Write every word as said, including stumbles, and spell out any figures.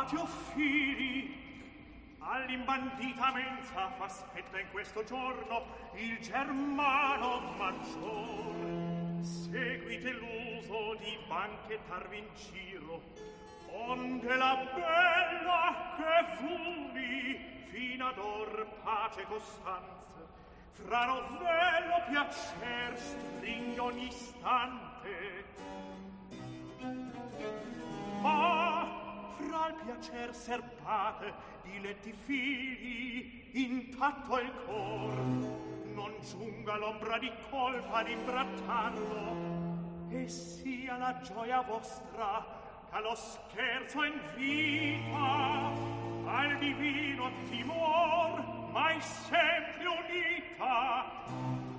patio fili, all'imbandita mensa fa spetta in questo giorno il germano maggior. Seguite l'uso di banchetarvi in giro, onde la bella che fumi fin ad or pace e costanza, fra novello piacer stringe ogni istante. Ma fra il piacer serbate di letti fili intatto il cor, non giunga l'ombra di colpa ad imbrattarlo, e sia la gioia vostra che lo scherzo invita al divino timor mai sempre unita.